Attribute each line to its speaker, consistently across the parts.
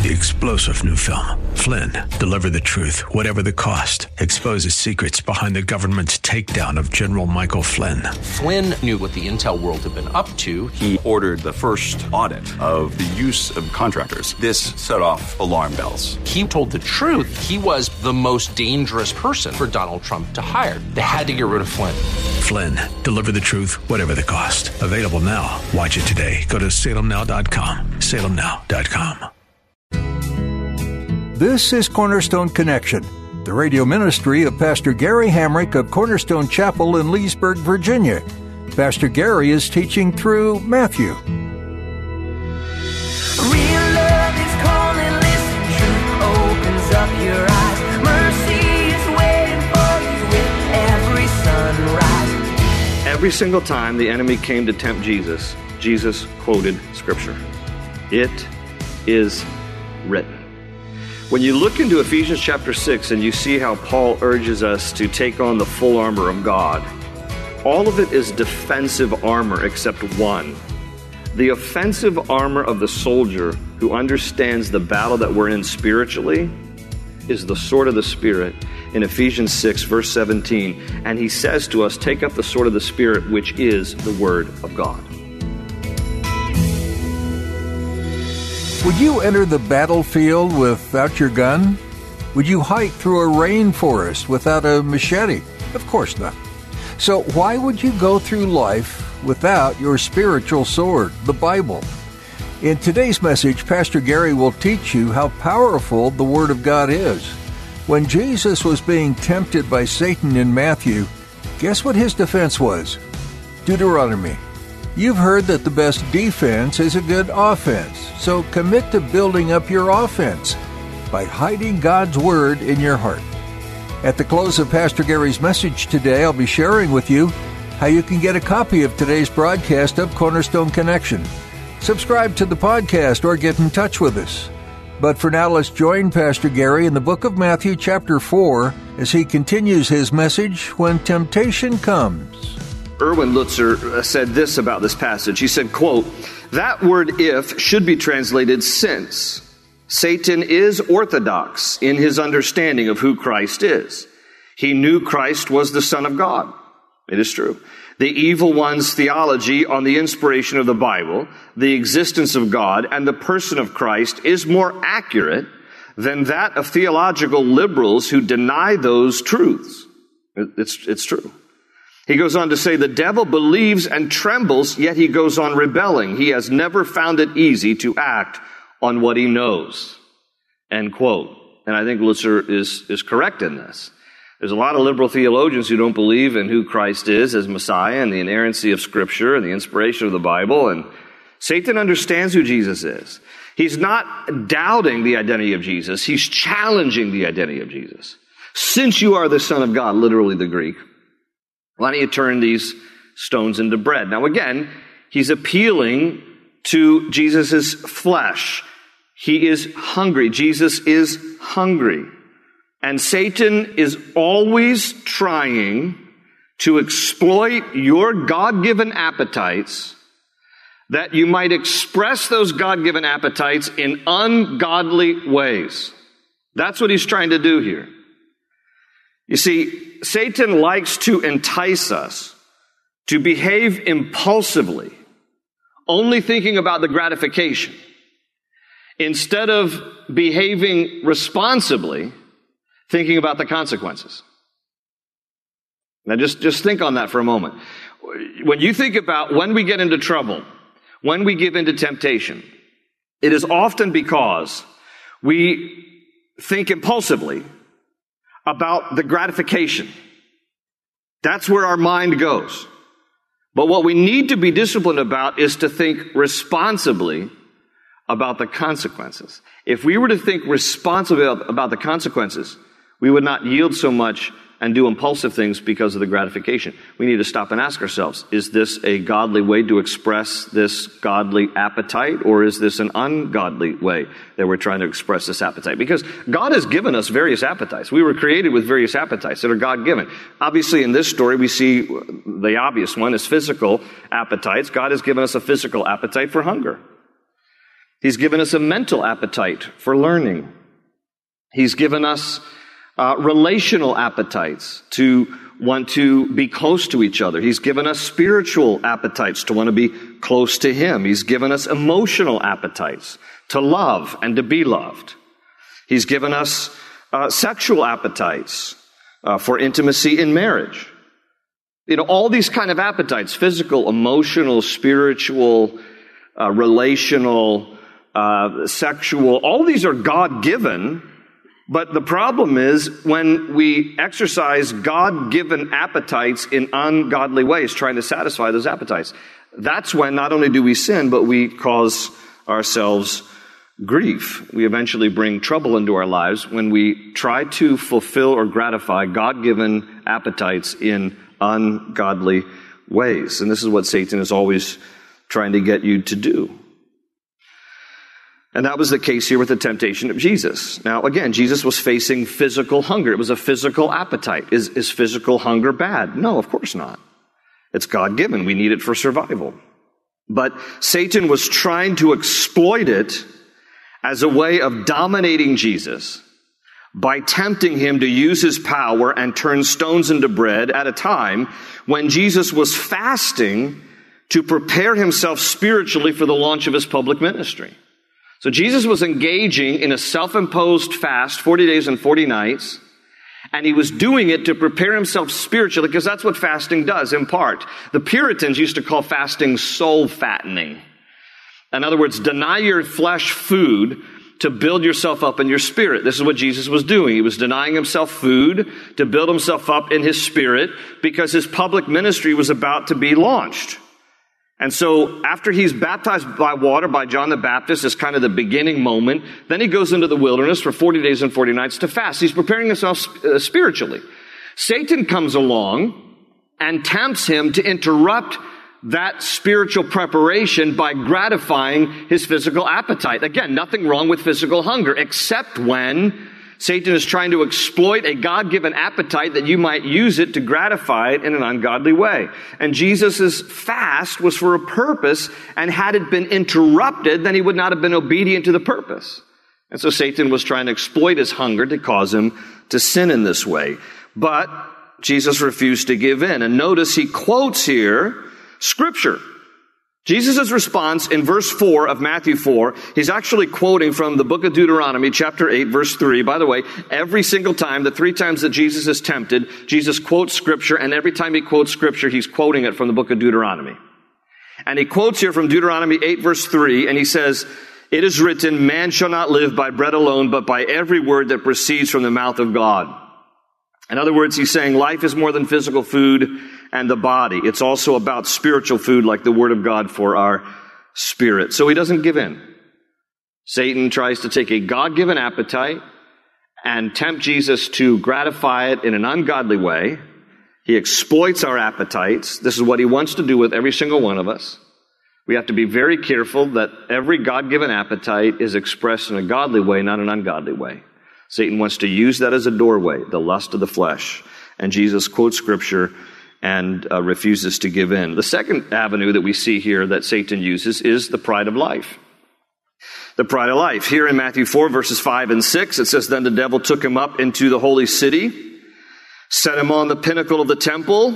Speaker 1: the explosive new film, Flynn, Deliver the Truth, Whatever the Cost, exposes secrets behind the government's takedown of General Michael Flynn.
Speaker 2: Flynn knew what the intel world had been up to.
Speaker 3: He ordered the first audit of the use of contractors. This set off alarm bells.
Speaker 2: He told the truth. He was the most dangerous person for Donald Trump to hire. They had to get rid of Flynn.
Speaker 1: Flynn, Deliver the Truth, Whatever the Cost. Available now. Watch it today. Go to salemnow.com. salemnow.com.
Speaker 4: This is Cornerstone Connection, the radio ministry of Pastor Gary Hamrick of Cornerstone Chapel in Leesburg, Virginia. Pastor Gary is teaching through Matthew.
Speaker 5: Real love is calling, listen, truth opens up your eyes. Mercy is waiting for you with every sunrise.
Speaker 6: Every single time the enemy came to tempt Jesus, Jesus quoted Scripture. It is written. When you look into Ephesians chapter 6 and you see how Paul urges us to take on the full armor of God, all of it is defensive armor except one. The offensive armor of the soldier who understands the battle that we're in spiritually is the sword of the Spirit in Ephesians 6 verse 17. And he says to us, take up the sword of the Spirit, which is the Word of God.
Speaker 4: Would you enter the battlefield without your gun? Would you hike through a rainforest without a machete? Of course not. So why would you go through life without your spiritual sword, the Bible? In today's message, Pastor Gary will teach you how powerful the Word of God is. When Jesus was being tempted by Satan in Matthew, guess what his defense was? Deuteronomy. You've heard that the best defense is a good offense, so commit to building up your offense by hiding God's Word in your heart. At the close of Pastor Gary's message today, I'll be sharing with you how you can get a copy of today's broadcast of Cornerstone Connection. Subscribe to the podcast or get in touch with us. But for now, let's join Pastor Gary in the book of Matthew chapter 4 as he continues his message, When Temptation Comes.
Speaker 6: Erwin Lutzer said this about this passage. He said, quote, that word if should be translated since. Satan is orthodox in his understanding of who Christ is. He knew Christ was the Son of God. It is true. The evil one's theology on the inspiration of the Bible, the existence of God, and the person of Christ is more accurate than that of theological liberals who deny those truths. It's true. He goes on to say, the devil believes and trembles, yet he goes on rebelling. He has never found it easy to act on what he knows. End quote. And I think Lutzer is correct in this. There's a lot of liberal theologians who don't believe in who Christ is as Messiah and the inerrancy of Scripture and the inspiration of the Bible. And Satan understands who Jesus is. He's not doubting the identity of Jesus. He's challenging the identity of Jesus. Since you are the Son of God, literally the Greek, why don't you turn these stones into bread? Now again, he's appealing to Jesus' flesh. He is hungry. Jesus is hungry. And Satan is always trying to exploit your God-given appetites that you might express those God-given appetites in ungodly ways. That's what he's trying to do here. You see, Satan likes to entice us to behave impulsively, only thinking about the gratification, instead of behaving responsibly, thinking about the consequences. Now just think on that for a moment. When you think about when we get into trouble, when we give into temptation, it is often because we think impulsively about the gratification. That's where our mind goes. But what we need to be disciplined about is to think responsibly about the consequences. If we were to think responsibly about the consequences, we would not yield so much and do impulsive things because of the gratification. We need to stop and ask ourselves, is this a godly way to express this godly appetite, or is this an ungodly way that we're trying to express this appetite? Because God has given us various appetites. We were created with various appetites that are God-given. Obviously, in this story, we see the obvious one is physical appetites. God has given us a physical appetite for hunger. He's given us a mental appetite for learning. He's given us relational appetites to want to be close to each other. He's given us spiritual appetites to want to be close to Him. He's given us emotional appetites to love and to be loved. He's given us sexual appetites for intimacy in marriage. All these kind of appetites, physical, emotional, spiritual, relational, sexual, all these are God-given. But the problem is when we exercise God-given appetites in ungodly ways, trying to satisfy those appetites, that's when not only do we sin, but we cause ourselves grief. We eventually bring trouble into our lives when we try to fulfill or gratify God-given appetites in ungodly ways. And this is what Satan is always trying to get you to do. And that was the case here with the temptation of Jesus. Now, again, Jesus was facing physical hunger. It was a physical appetite. Is physical hunger bad? No, of course not. It's God-given. We need it for survival. But Satan was trying to exploit it as a way of dominating Jesus by tempting him to use his power and turn stones into bread at a time when Jesus was fasting to prepare himself spiritually for the launch of his public ministry. So Jesus was engaging in a self-imposed fast, 40 days and 40 nights, and he was doing it to prepare himself spiritually, because that's what fasting does, in part. The Puritans used to call fasting soul fattening. In other words, deny your flesh food to build yourself up in your spirit. This is what Jesus was doing. He was denying himself food to build himself up in his spirit because his public ministry was about to be launched. And so after he's baptized by water by John the Baptist as kind of the beginning moment, then he goes into the wilderness for 40 days and 40 nights to fast. He's preparing himself spiritually. Satan comes along and tempts him to interrupt that spiritual preparation by gratifying his physical appetite. Again, nothing wrong with physical hunger, except when Satan is trying to exploit a God-given appetite that you might use it to gratify it in an ungodly way. And Jesus' fast was for a purpose, and had it been interrupted, then he would not have been obedient to the purpose. And so Satan was trying to exploit his hunger to cause him to sin in this way. But Jesus refused to give in. And notice he quotes here Scripture. Jesus' response in verse 4 of Matthew 4, he's actually quoting from the book of Deuteronomy, chapter 8, verse 3. By the way, every single time, the 3 times that Jesus is tempted, Jesus quotes Scripture, and every time he quotes Scripture, he's quoting it from the book of Deuteronomy. And he quotes here from Deuteronomy 8, verse 3, and he says, "It is written, man shall not live by bread alone, but by every word that proceeds from the mouth of God." In other words, he's saying life is more than physical food and the body. It's also about spiritual food like the Word of God for our spirit. So he doesn't give in. Satan tries to take a God-given appetite and tempt Jesus to gratify it in an ungodly way. He exploits our appetites. This is what he wants to do with every single one of us. We have to be very careful that every God-given appetite is expressed in a godly way, not an ungodly way. Satan wants to use that as a doorway, the lust of the flesh. And Jesus quotes Scripture and refuses to give in. The second avenue that we see here that Satan uses is the pride of life. The pride of life. Here in Matthew 4, verses 5 and 6, it says, "Then the devil took him up into the holy city, set him on the pinnacle of the temple."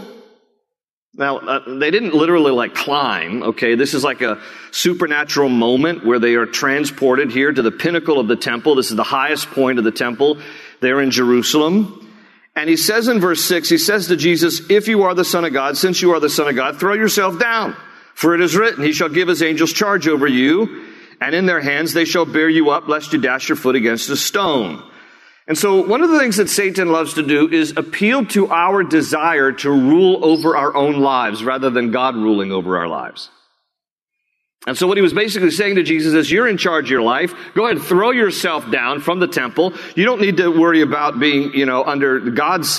Speaker 6: Now, they didn't literally climb, okay? This is like a supernatural moment where they are transported here to the pinnacle of the temple. This is the highest point of the temple there in Jerusalem. And he says in verse 6, he says to Jesus, "If you are the Son of God, since you are the Son of God, throw yourself down. For it is written, he shall give his angels charge over you, and in their hands they shall bear you up, lest you dash your foot against a stone." And so one of the things that Satan loves to do is appeal to our desire to rule over our own lives rather than God ruling over our lives. And so what he was basically saying to Jesus is, you're in charge of your life. Go ahead, throw yourself down from the temple. You don't need to worry about being, under God's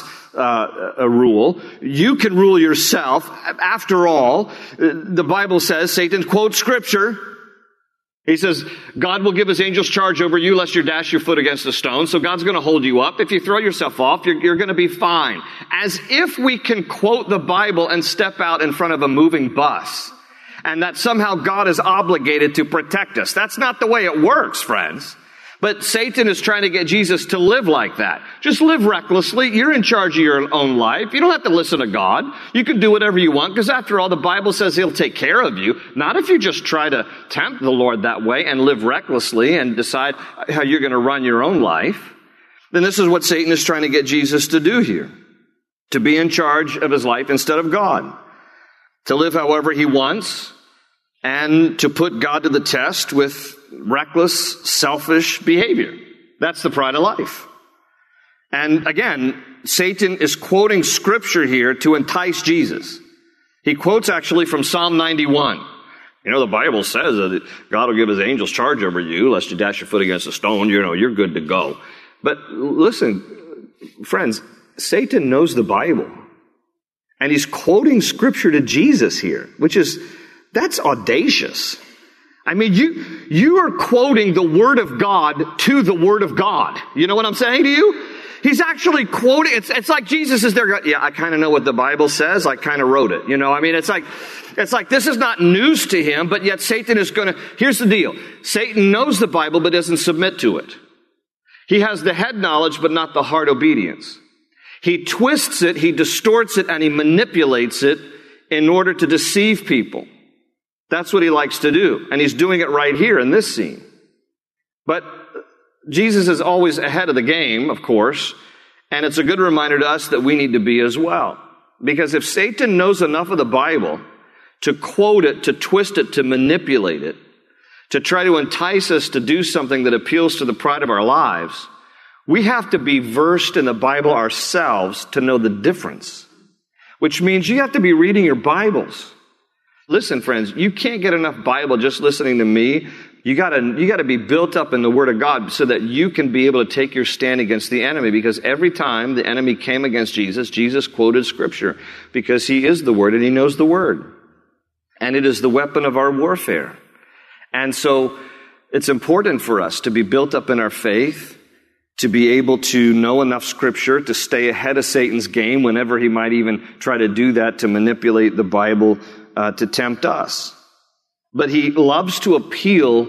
Speaker 6: rule. You can rule yourself. After all, the Bible says, Satan quotes Scripture. He says, God will give his angels charge over you lest you dash your foot against a stone. So God's going to hold you up. If you throw yourself off, you're going to be fine. As if we can quote the Bible and step out in front of a moving bus. and that somehow God is obligated to protect us. That's not the way it works, friends. But Satan is trying to get Jesus to live like that. Just live recklessly. You're in charge of your own life. You don't have to listen to God. You can do whatever you want, because after all, the Bible says He'll take care of you. Not if you just try to tempt the Lord that way and live recklessly and decide how you're going to run your own life. Then this is what Satan is trying to get Jesus to do here. To be in charge of his life instead of God. To live however he wants, and to put God to the test with reckless, selfish behavior. That's the pride of life. And again, Satan is quoting scripture here to entice Jesus. He quotes actually from Psalm 91. You know, the Bible says that God will give his angels charge over you, lest you dash your foot against a stone. You know, you're good to go. But listen, friends, Satan knows the Bible. And he's quoting scripture to Jesus here, that's audacious. I mean, you are quoting the Word of God to the Word of God. You know what I'm saying to you? He's actually quoting, it's like Jesus is there, yeah, I kind of know what the Bible says, I kind of wrote it. You know, I mean, it's like this is not news to him, but yet Satan is here's the deal. Satan knows the Bible, but doesn't submit to it. He has the head knowledge, but not the heart obedience. He twists it, he distorts it, and he manipulates it in order to deceive people. That's what he likes to do. And he's doing it right here in this scene. But Jesus is always ahead of the game, of course. And it's a good reminder to us that we need to be as well. Because if Satan knows enough of the Bible to quote it, to twist it, to manipulate it, to try to entice us to do something that appeals to the pride of our lives, we have to be versed in the Bible ourselves to know the difference. Which means you have to be reading your Bibles. Listen, friends, you can't get enough Bible just listening to me. You gotta be built up in the Word of God so that you can be able to take your stand against the enemy. Because every time the enemy came against Jesus, Jesus quoted Scripture. Because He is the Word and He knows the Word. And it is the weapon of our warfare. And so it's important for us to be built up in our faith, to be able to know enough Scripture to stay ahead of Satan's game whenever he might even try to do that, to manipulate the Bible to tempt us. But he loves to appeal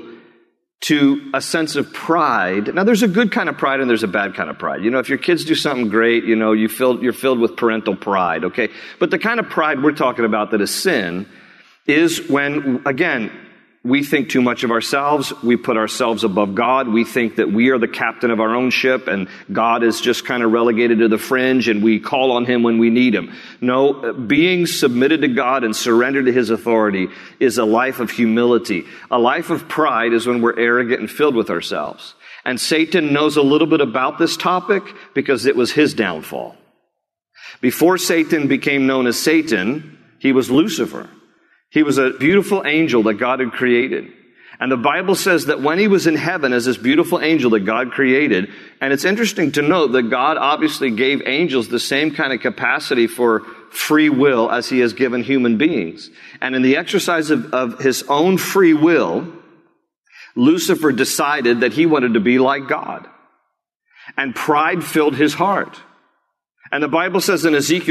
Speaker 6: to a sense of pride. Now, there's a good kind of pride and there's a bad kind of pride. You know, if your kids do something great, you know, you're filled with parental pride, okay? But the kind of pride we're talking about that is sin is when, again, we think too much of ourselves. We put ourselves above God. We think that we are the captain of our own ship and God is just kind of relegated to the fringe and we call on Him when we need Him. No, being submitted to God and surrendered to His authority is a life of humility. A life of pride is when we're arrogant and filled with ourselves. And Satan knows a little bit about this topic because it was his downfall. Before Satan became known as Satan, he was Lucifer. He was a beautiful angel that God had created. And the Bible says that when he was in heaven as this beautiful angel that God created, and it's interesting to note that God obviously gave angels the same kind of capacity for free will as He has given human beings. And in the exercise of his own free will, Lucifer decided that he wanted to be like God. And pride filled his heart. And the Bible says in Ezekiel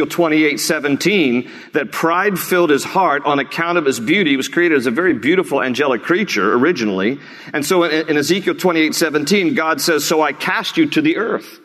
Speaker 6: 28:17 that pride filled his heart on account of his beauty. He was created as a very beautiful angelic creature originally. And so in Ezekiel 28:17, God says, "So I cast you to the earth."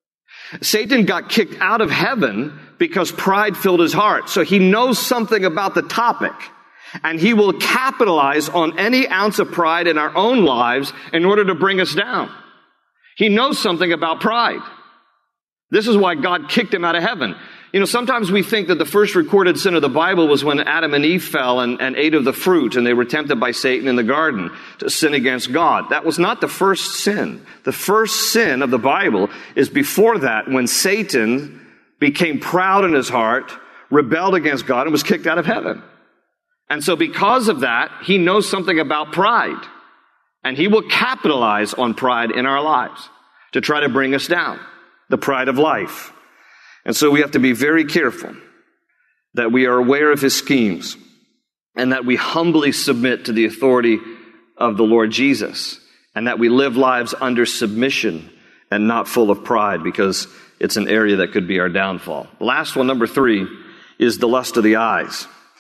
Speaker 6: Satan got kicked out of heaven because pride filled his heart. So he knows something about the topic. And he will capitalize on any ounce of pride in our own lives in order to bring us down. He knows something about pride. This is why God kicked him out of heaven. You know, sometimes we think that the first recorded sin of the Bible was when Adam and Eve fell and ate of the fruit, and they were tempted by Satan in the garden to sin against God. That was not the first sin. The first sin of the Bible is before that, when Satan became proud in his heart, rebelled against God, and was kicked out of heaven. And so because of that, he knows something about pride. And he will capitalize on pride in our lives to try to bring us down. The pride of life. And so we have to be very careful that we are aware of his schemes and that we humbly submit to the authority of the Lord Jesus and that we live lives under submission and not full of pride, because it's an area that could be our downfall. The last one, number 3, is the lust of the eyes.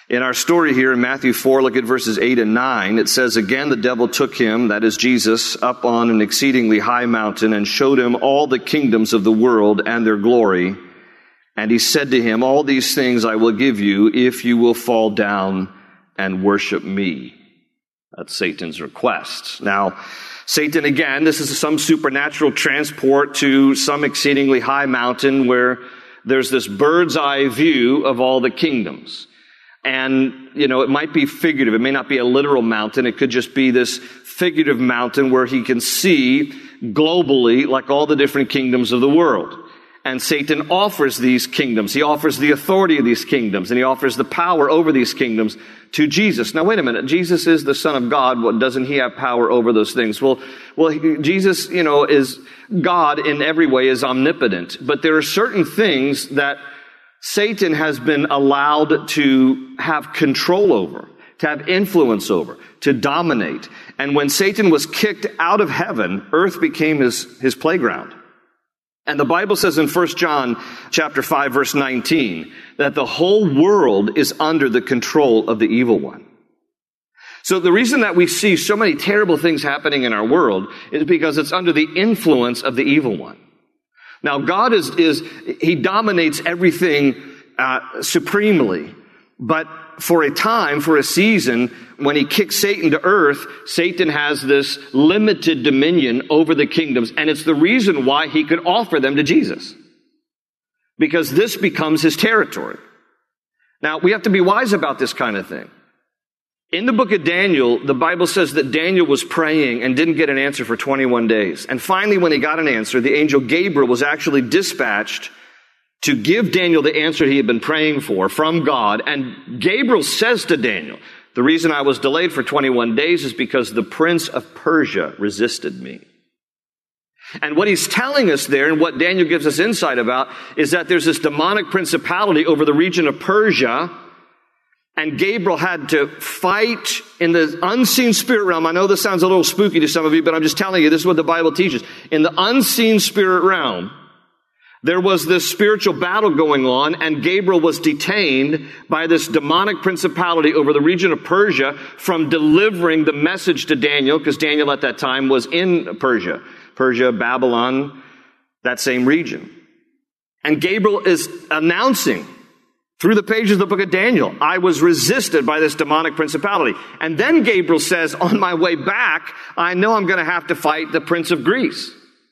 Speaker 6: In our story here in Matthew 4, look at verses 8 and 9. It says, "Again the devil took him," that is Jesus, "up on an exceedingly high mountain and showed him all the kingdoms of the world and their glory. And he said to him, 'All these things I will give you if you will fall down and worship me.'" That's Satan's request. Now, Satan, again, this is some supernatural transport to some exceedingly high mountain where there's this bird's eye view of all the kingdoms. And, it might be figurative. It may not be a literal mountain. It could just be this figurative mountain where he can see globally like all the different kingdoms of the world. And Satan offers these kingdoms. He offers the authority of these kingdoms, and he offers the power over these kingdoms to Jesus. Now, wait a minute. Jesus is the Son of God. What, doesn't he have power over those things? Well, Jesus, is God in every way, is omnipotent. But there are certain things that Satan has been allowed to have control over, to have influence over, to dominate. And when Satan was kicked out of heaven, earth became his playground. And the Bible says in 1 John chapter 5, verse 19, that the whole world is under the control of the evil one. So the reason that we see so many terrible things happening in our world is because it's under the influence of the evil one. Now, God he dominates everything supremely. But for a time, for a season, when he kicks Satan to earth, Satan has this limited dominion over the kingdoms. And it's the reason why he could offer them to Jesus. Because this becomes his territory. Now, we have to be wise about this kind of thing. In the book of Daniel, the Bible says that Daniel was praying and didn't get an answer for 21 days. And finally, when he got an answer, the angel Gabriel was actually dispatched to give Daniel the answer he had been praying for from God. And Gabriel says to Daniel, "The reason I was delayed for 21 days is because the prince of Persia resisted me." And what he's telling us there, and what Daniel gives us insight about, is that there's this demonic principality over the region of Persia. And Gabriel had to fight in the unseen spirit realm. I know this sounds a little spooky to some of you, but I'm just telling you, this is what the Bible teaches. In the unseen spirit realm, there was this spiritual battle going on, and Gabriel was detained by this demonic principality over the region of Persia from delivering the message to Daniel, because Daniel at that time was in Persia. Persia, Babylon, that same region. And Gabriel is announcing through the pages of the book of Daniel, I was resisted by this demonic principality. And then Gabriel says, on my way back, I know I'm going to have to fight the prince of Greece.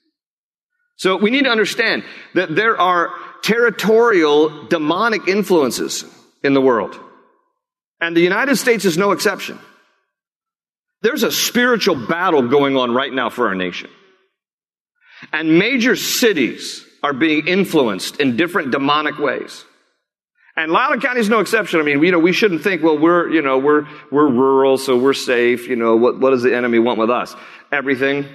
Speaker 6: So we need to understand that there are territorial demonic influences in the world. And the United States is no exception. There's a spiritual battle going on right now for our nation. And major cities are being influenced in different demonic ways. And Loudoun County is no exception. I mean, we shouldn't think, well, we're rural, so we're safe. What does the enemy want with us? Everything.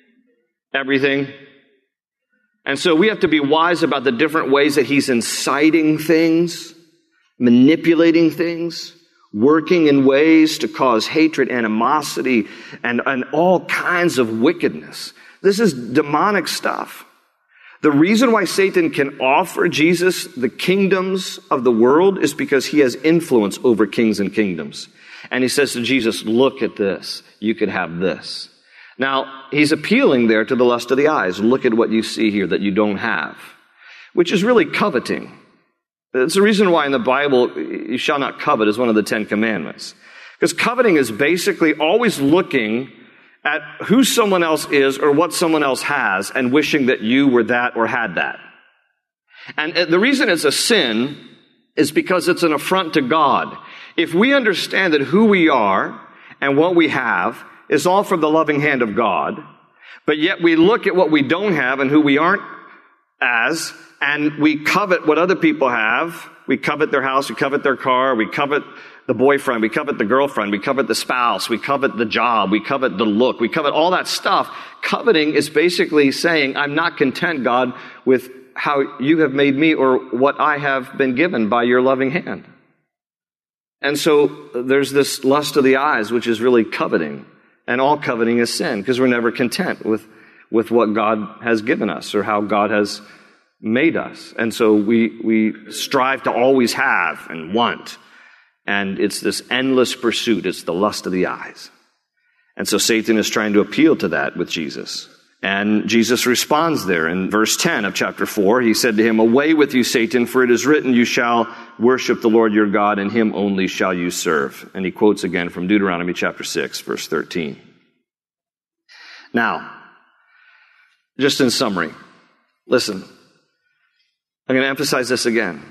Speaker 6: And so we have to be wise about the different ways that he's inciting things, manipulating things, working in ways to cause hatred, animosity, and all kinds of wickedness. This is demonic stuff. The reason why Satan can offer Jesus the kingdoms of the world is because he has influence over kings and kingdoms. And he says to Jesus, look at this. You could have this. Now, he's appealing there to the lust of the eyes. Look at what you see here that you don't have, which is really coveting. It's the reason why in the Bible, you shall not covet is one of the 10 commandments. Because coveting is basically always looking at who someone else is or what someone else has and wishing that you were that or had that. And the reason it's a sin is because it's an affront to God. If we understand that who we are and what we have is all from the loving hand of God, but yet we look at what we don't have and who we aren't as, and we covet what other people have. We covet their house, we covet their car, we covet the boyfriend, we covet the girlfriend, we covet the spouse, we covet the job, we covet the look, we covet all that stuff. Coveting is basically saying, I'm not content, God, with how you have made me or what I have been given by your loving hand. And so there's this lust of the eyes, which is really coveting. And all coveting is sin, because we're never content with what God has given us or how God has made us. And so we strive to always have and want. And it's this endless pursuit. It's the lust of the eyes. And so Satan is trying to appeal to that with Jesus. And Jesus responds there in verse 10 of chapter 4. He said to him, "Away with you, Satan, for it is written, you shall worship the Lord your God, and him only shall you serve." And he quotes again from Deuteronomy chapter 6, verse 13. Now, just in summary, listen, I'm going to emphasize this again.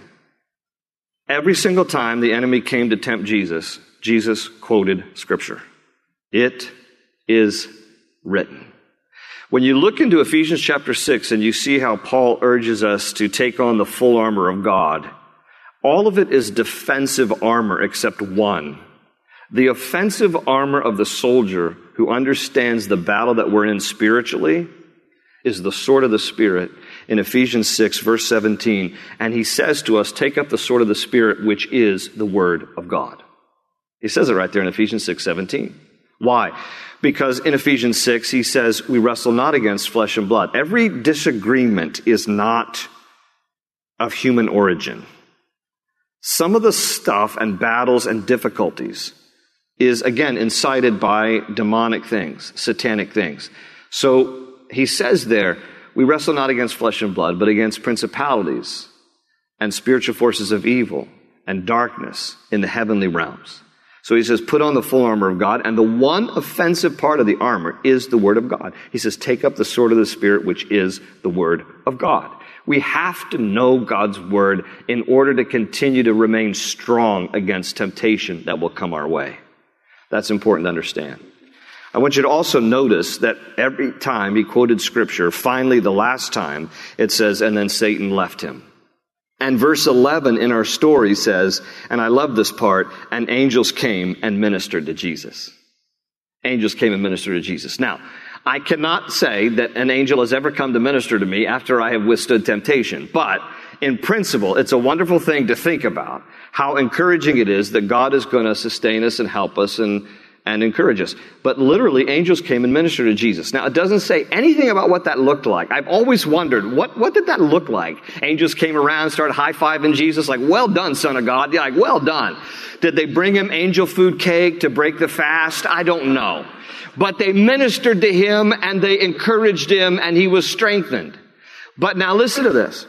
Speaker 6: Every single time the enemy came to tempt Jesus, Jesus quoted Scripture. It is written. When you look into Ephesians chapter 6 and you see how Paul urges us to take on the full armor of God, all of it is defensive armor except one. The offensive armor of the soldier who understands the battle that we're in spiritually is the sword of the Spirit in Ephesians 6, verse 17. And he says to us, take up the sword of the Spirit, which is the Word of God. He says it right there in Ephesians 6, 17. Why? Because in Ephesians 6, he says, we wrestle not against flesh and blood. Every disagreement is not of human origin. Some of the stuff and battles and difficulties is, again, incited by demonic things, satanic things. So he says there, we wrestle not against flesh and blood, but against principalities and spiritual forces of evil and darkness in the heavenly realms. So he says, put on the full armor of God, and the one offensive part of the armor is the Word of God. He says, take up the sword of the Spirit, which is the Word of God. We have to know God's Word in order to continue to remain strong against temptation that will come our way. That's important to understand. I want you to also notice that every time he quoted Scripture, finally the last time, it says, and then Satan left him. And verse 11 in our story says, and I love this part, and angels came and ministered to Jesus. Angels came and ministered to Jesus. Now, I cannot say that an angel has ever come to minister to me after I have withstood temptation. But in principle, it's a wonderful thing to think about how encouraging it is that God is going to sustain us and help us and encourage us. But literally, angels came and ministered to Jesus. Now, it doesn't say anything about what that looked like. I've always wondered, what did that look like? Angels came around, started high-fiving Jesus, like, well done, Son of God. Yeah, like, well done. Did they bring him angel food cake to break the fast? I don't know. But they ministered to him, and they encouraged him, and he was strengthened. But now listen to this.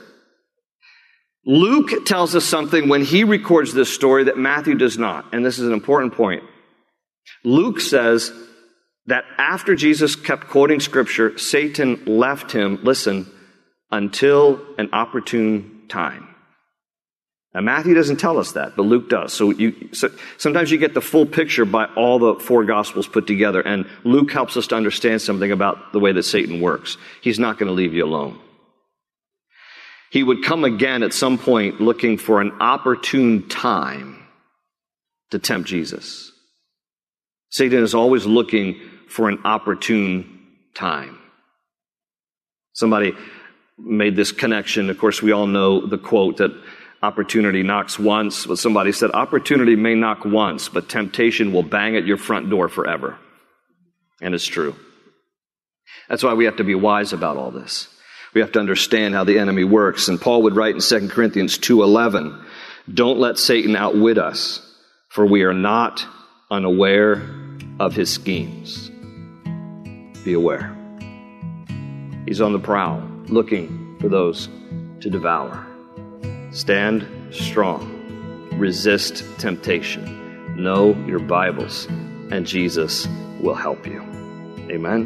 Speaker 6: Luke tells us something when he records this story that Matthew does not. And this is an important point. Luke says that after Jesus kept quoting Scripture, Satan left him, listen, until an opportune time. Now, Matthew doesn't tell us that, but Luke does. So sometimes you get the full picture by all the four Gospels put together, and Luke helps us to understand something about the way that Satan works. He's not going to leave you alone. He would come again at some point looking for an opportune time to tempt Jesus. Satan is always looking for an opportune time. Somebody made this connection. Of course, we all know the quote that opportunity knocks once, but somebody said opportunity may knock once, but temptation will bang at your front door forever. And it's true. That's why we have to be wise about all this. We have to understand how the enemy works. And Paul would write in 2 Corinthians 2:11, don't let Satan outwit us, for we are not unaware of his schemes. Be aware. He's on the prowl, looking for those to devour. Stand strong. Resist temptation. Know your Bibles, and Jesus will help you. Amen.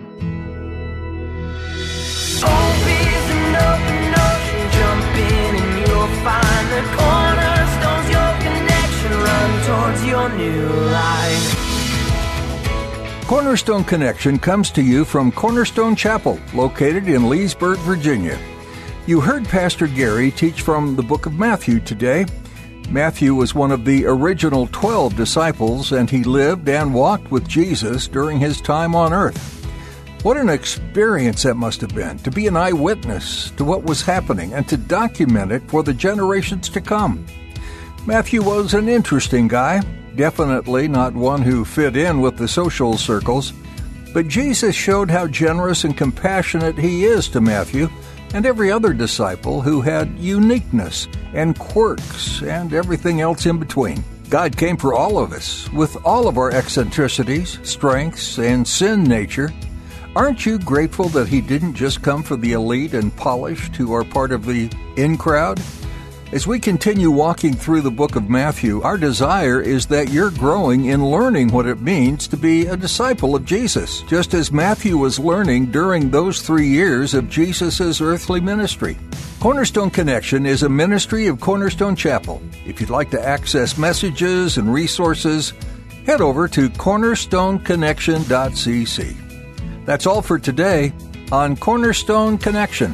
Speaker 5: Hope is an open ocean. Jump in and you'll find the cornerstones. Your connection. Run towards your new life.
Speaker 4: Cornerstone Connection comes to you from Cornerstone Chapel, located in Leesburg, Virginia. You heard Pastor Gary teach from the book of Matthew today. Matthew was one of the original 12 disciples, and he lived and walked with Jesus during his time on earth. What an experience that must have been, to be an eyewitness to what was happening and to document it for the generations to come. Matthew was an interesting guy, definitely not one who fit in with the social circles, but Jesus showed how generous and compassionate he is to Matthew and every other disciple who had uniqueness and quirks and everything else in between. God came for all of us, with all of our eccentricities, strengths, and sin nature. Aren't you grateful that He didn't just come for the elite and polished who are part of the in crowd? As we continue walking through the book of Matthew, our desire is that you're growing in learning what it means to be a disciple of Jesus, just as Matthew was learning during those 3 years of Jesus' earthly ministry. Cornerstone Connection is a ministry of Cornerstone Chapel. If you'd like to access messages and resources, head over to cornerstoneconnection.cc. That's all for today on Cornerstone Connection.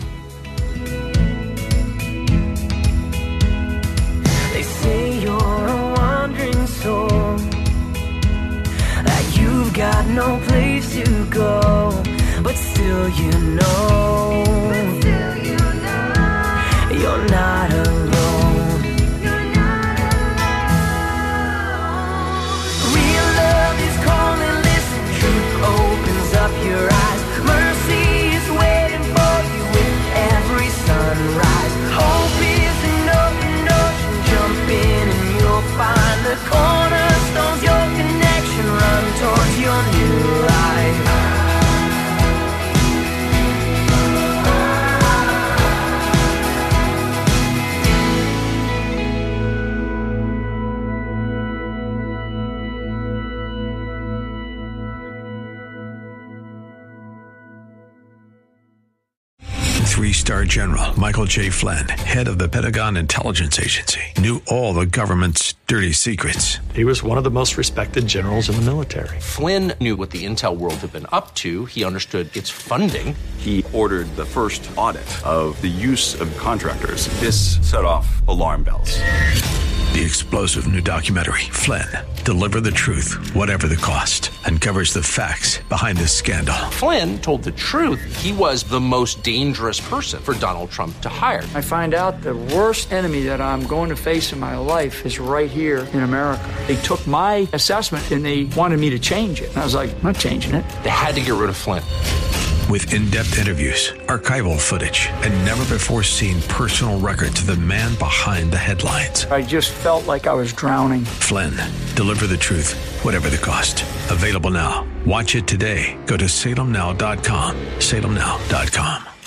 Speaker 5: They say you're a wandering soul, that you've got no place to go, but still you know, you're not alone. Real love is calling, listen, truth opens up your eyes. Mercy is waiting for you with every sunrise. Hope is an open ocean, jump in and you'll find the cornerstones, your connection, run towards your new life.
Speaker 1: Three-star General Michael J. Flynn, head of the Pentagon Intelligence Agency, knew all the government's dirty secrets.
Speaker 7: He was one of the most respected generals in the military.
Speaker 2: Flynn knew what the intel world had been up to. He understood its funding.
Speaker 3: He ordered the first audit of the use of contractors. This set off alarm bells.
Speaker 1: The explosive new documentary, Flynn, Deliver the Truth, Whatever the Cost, uncovers the facts behind this scandal.
Speaker 2: Flynn told the truth. He was the most dangerous person for Donald Trump to hire.
Speaker 8: I find out the worst enemy that I'm going to face in my life is right here in America. They took my assessment and they wanted me to change it. And I was like, I'm not changing it.
Speaker 2: They had to get rid of Flynn.
Speaker 1: With in-depth interviews, archival footage, and never-before-seen personal records of the man behind the headlines.
Speaker 8: I just felt like I was drowning.
Speaker 1: Flynn, Deliver the Truth, Whatever the Cost. Available now. Watch it today. Go to salemnow.com. salemnow.com.